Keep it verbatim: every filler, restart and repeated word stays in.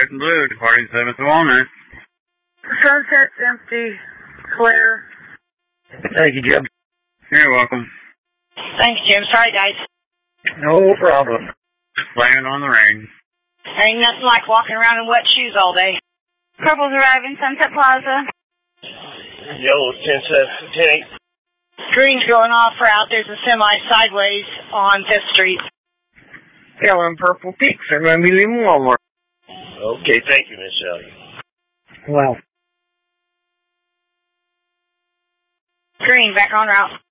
red and blue, departing seventh of Walnut. Sunset's empty. Clear. Thank you, Jim. You're welcome. Thanks, Jim. Sorry, guys. No problem. Blaming on the rain. There ain't nothing like walking around in wet shoes all day. Purple's arriving, Sunset Plaza. Yellow's ten seven, ten eight. Green's going off route. There's a semi sideways on Fifth Street. Yellow and purple peaks are going to be leaving Walmart. Okay, thank you, Miss Shelley. Well. Green, back on route.